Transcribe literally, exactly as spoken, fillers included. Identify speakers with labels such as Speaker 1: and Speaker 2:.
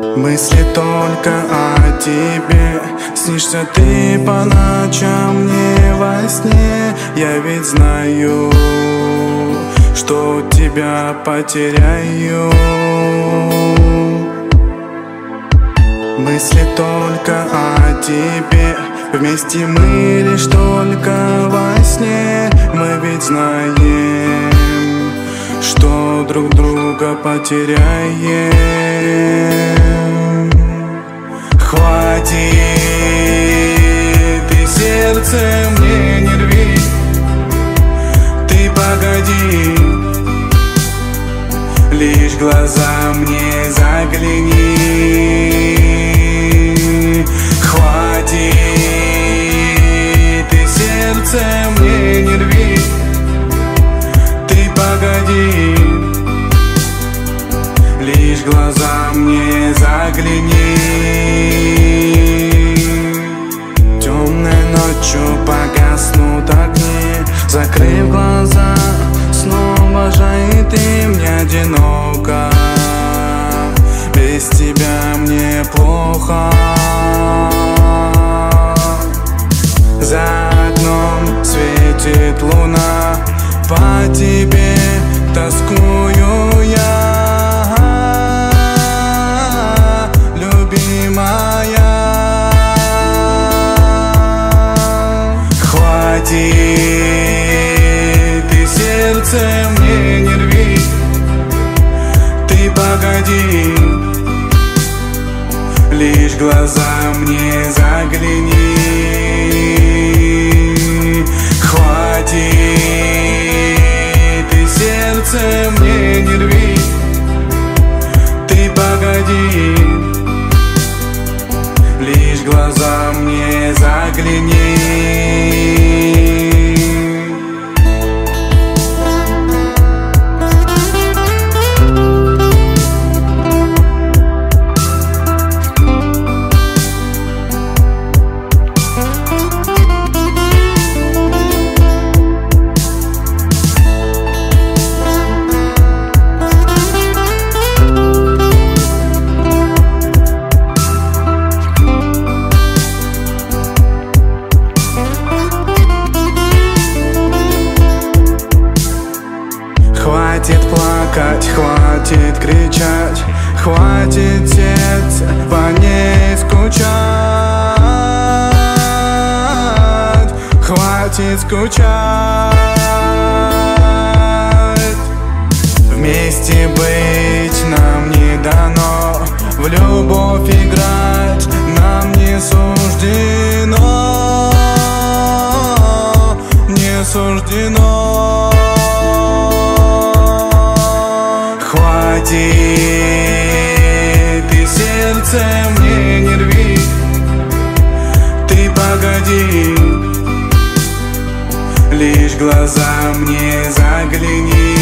Speaker 1: Мысли только о тебе, снишься ты по ночам мне во сне. Я ведь знаю, что тебя потеряю. Мысли только о тебе, вместе мы лишь только во сне. Мы ведь знаем, что друг друга потеряем. Хватит, и сердце мне не рви. Ты погоди, лишь глаза мне загляни. Хватит, и сердце мне не рви. Ты погоди, лишь глаза мне загляни. Темной ночью погаснут огни, закрыв глаза, снова же и ты мне одиноко. Без тебя мне плохо. За окном светит луна, по тебе тоскую я, любимая. Хватит, и сердце мне не рви. Ты погоди, лишь глаза мне загляни. Хватит, и сердце мне не рви. Ты погоди, лишь глаза мне загляни. Хватит плакать, хватит кричать, хватит сердце по ней скучать. Хватит скучать. Вместе быть нам не дано, в любовь играть нам не суждено. Не суждено. Хватит, и сердце мне не рви. Ты погоди, лишь глаза мне загляни.